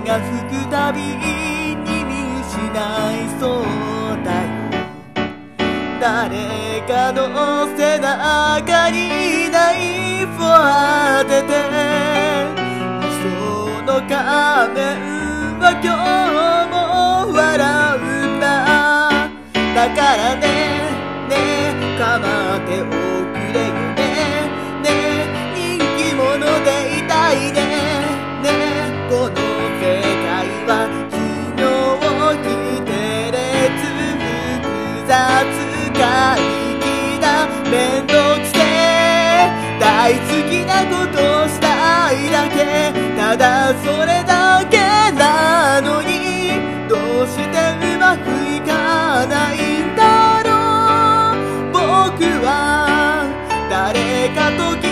が吹くたびに見失いそうだよ。誰かの背中にナイフを当てて、嘘の仮面は今日も笑うんだ。だからね、ねえ構っておくれよね。ねえ人気者でいたいね。ねえこの世界は昨日規定列複雑が粋だ。めんどくせえ大好きなことをしたいだけ。ただそれだけなのに、どうしてうまくいかないんだろう。僕は誰かと